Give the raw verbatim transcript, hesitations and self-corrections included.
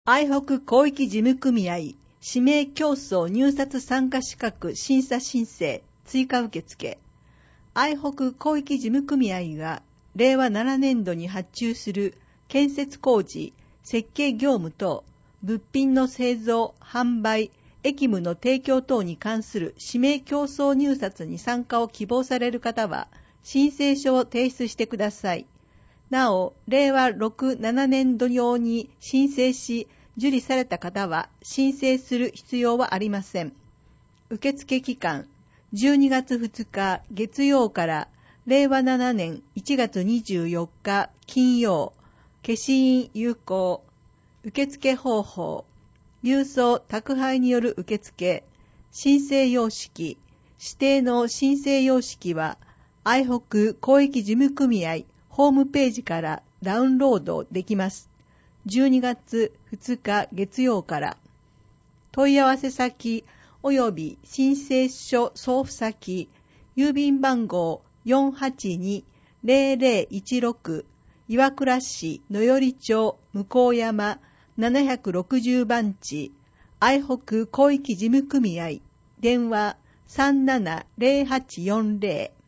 愛北広域事務組合指名競争入札参加資格審査申請追加受付。愛北広域事務組合がれいわななねんどに発注する建設工事、設計業務等、物品の製造、販売、役務の提供等に関する指名競争入札に参加を希望される方は、申請書を提出してください。なお、れいわろく、ななねんど用に申請し、受理された方は申請する必要はありません。受付期間、じゅうにがつふつか月曜かられいわななねんいちがつにじゅうよっか金曜、消印有効。受付方法、郵送宅配による受付、申請様式、指定の申請様式は、愛北広域事務組合ホームページからダウンロードできます。じゅうにがつふつか月曜から。問い合わせ先及び申請書送付先、郵便番号 よんはちにーぜろぜろいちろく 岩倉市野寄町向山ななひゃくろくじゅうばんち、愛北広域事務組合、電話さんななぜろはちよんぜろ